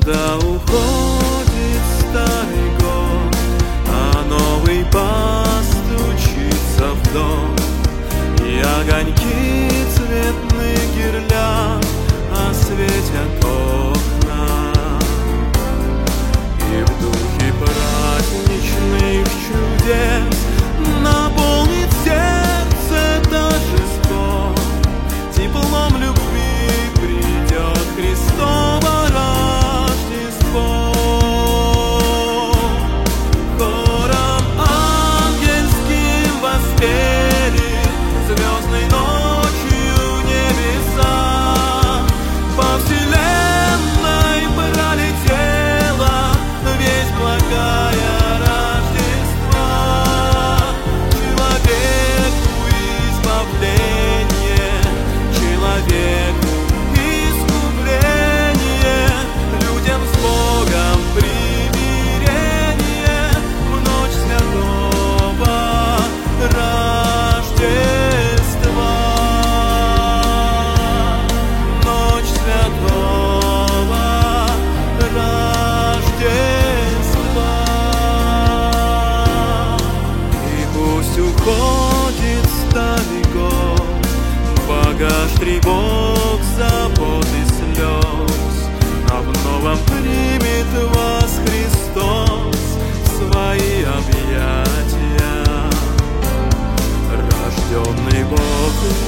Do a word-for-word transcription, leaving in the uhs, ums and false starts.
Когда уходит старый год, а новый постучится в дом, и огоньки цветных гирлянд осветят окна, и в духе праздничных чудес наполнит сердце торжество. Теплом любви придет Христово Рождество. Хором ангельским воспели звездной ночью небеса. По вселенной пролетела весть благая Рождества. Человеку избавление, человеку искупление, людям с Богом примирение в ночь святого Рождества. Ночь святого Рождества. И пусть уходит старый год, багаж тревог, забот и слез, а в новом примет вас Христос в свои объятия. Рожденный Бог